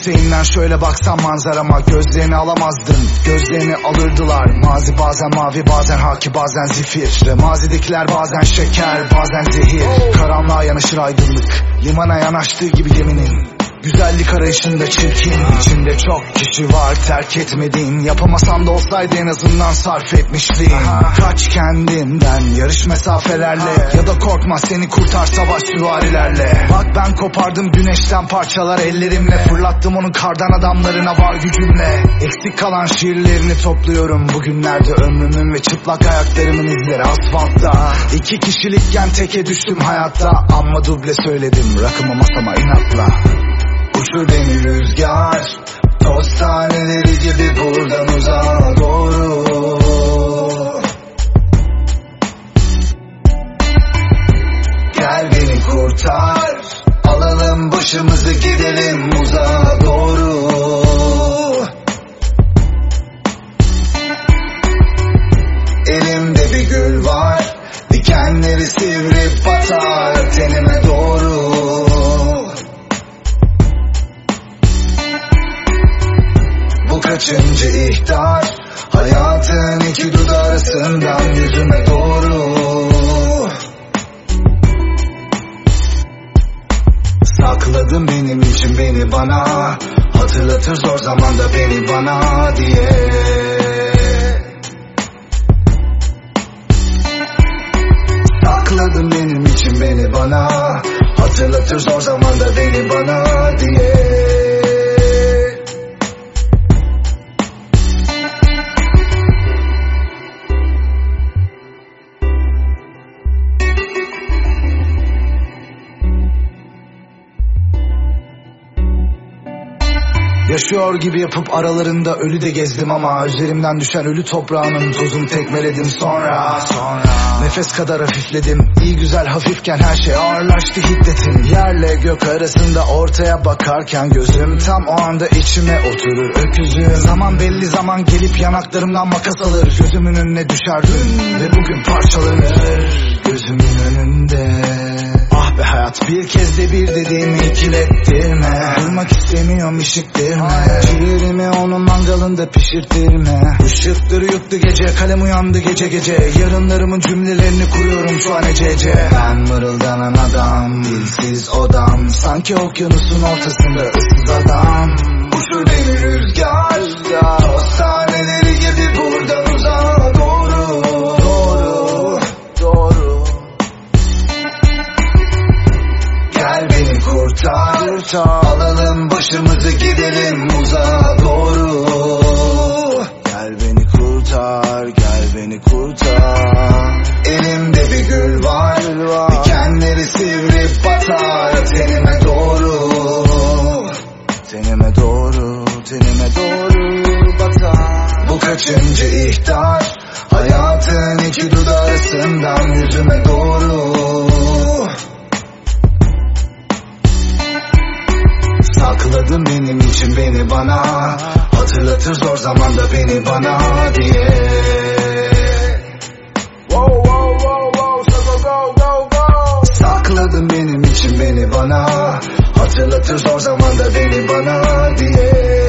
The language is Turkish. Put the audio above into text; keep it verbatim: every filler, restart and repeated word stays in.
yükseğinden şöyle baksan manzarama, gözlerini alamazdın, gözlerini alırdılar. Mazi bazen mavi, bazen haki, bazen zifir. Ve mazidekiler bazen şeker, bazen zehir. Karanlığa yanaşır aydınlık, limana yanaştığı gibi geminin. Güzellik arayışında çirkin, içinde çok kişi var terk etmediğin. Yapamasan da olsaydı en azından sarf etmişliğin. Kaç kendinden yarış mesafelerle, ya da korkma seni kurtar savaş süvarilerle. Bak ben kopardım güneşten parçalar ellerimle, fırlattım onun kardan adamlarına var gücümle. Eksik kalan şiirlerini topluyorum bugünlerde ömrümün, ve çıplak ayaklarımın izleri asfaltta. İki kişilikken teke düştüm hayatta, amma duble söyledim rakımı masama inatla. Uçur beni rüzgar, toz taneleri gibi buradan uzağa doğru. Gel beni kurtar, alalım başımızı gidelim uzağa doğru. Elimde bir gül var, dikenleri sivri batar tenime doğru. Kaçıncı ihtar, hayatın iki dudağı arasından yüzüme doğru. Sakladın benim için beni bana, hatırlatır zor zamanda beni bana diye. Sakladın benim için beni bana, hatırlatır zor zamanda beni bana diye. Yaşıyor gibi yapıp aralarında ölü de gezdim, ama üzerimden düşen ölü toprağının tozunu tekmeledim sonra. Sonra nefes kadar hafifledim, iyi güzel hafifken her şey ağırlaştı hiddetin. Yerle gök arasında ortaya bakarken gözüm tam o anda içime oturur öküzüm. Zaman belli zaman gelip yanaklarımdan makas alır, gözümün önüne düşer dün ve bugün parçalanır gözümün önünde. Ah be hayat, bir kez de bir dediğimi ikilettirme. Durmak istemiyorum işittirme, ciğerimi onun mangalında pişirtirme. Işıkları yuttu gece, kalem uyandı gece gece. Yarınlarımın cümlelerini kuruyorum şu an ecece. Ben mırıldanan adam, dilsiz odam, sanki okyanusun ortasında ıssız adam. Uçur beni rüzgar, toz taneleri gibi buradan uzağa doğru. Doğru, doğru. Gel beni kurtar, alalım başımızı gidelim uzağa doğru. Gel beni kurtar, gel beni kurtar. Elimde bir gül var, dikenleri sivri batar tenime doğru. Tenime doğru, tenime doğru batar. Bu kaçıncı ihtar, hayatın iki dudağı arasından yüzüme doğru. Sakladın benim için beni bana, hatırlatır zor zamanda beni bana diye. Wow, wow, wow, wow, so go, go, go. Sakladın benim için beni bana, hatırlatır zor zamanda beni bana diye.